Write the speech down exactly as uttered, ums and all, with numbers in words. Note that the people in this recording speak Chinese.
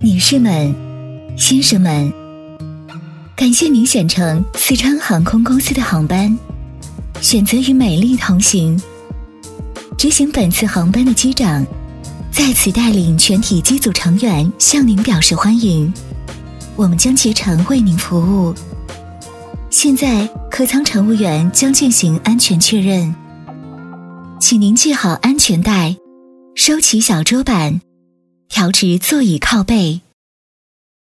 女士们、先生们，感谢您选乘四川航空公司的航班，选择与美丽同行。执行本次航班的机长在此带领全体机组成员向您表示欢迎，我们将竭诚为您服务。现在客舱乘务员将进行安全确认，请您系好安全带，收起小桌板，调直座椅靠背。